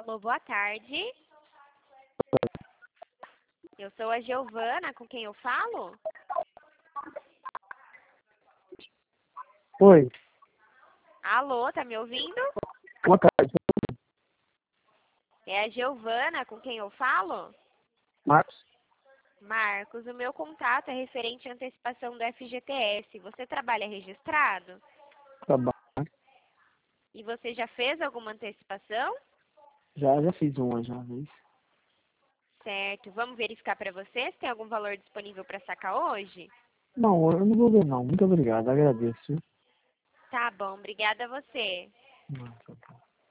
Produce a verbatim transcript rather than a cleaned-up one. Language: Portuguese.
Alô, boa tarde. Eu sou a Giovana, com quem eu falo? Oi, Alô, tá me ouvindo? boa tarde. É a Giovana, com quem eu falo? Marcos, Marcos, o meu contato é referente à antecipação do F G T S. Você trabalha registrado? trabalho. E você já fez alguma antecipação? Já, já fiz uma já uma vez. Certo. Vamos verificar para você se tem algum valor disponível para sacar hoje? Não, eu não vou ver não. Muito obrigado, agradeço. Tá bom, obrigada a você. Nossa, tá.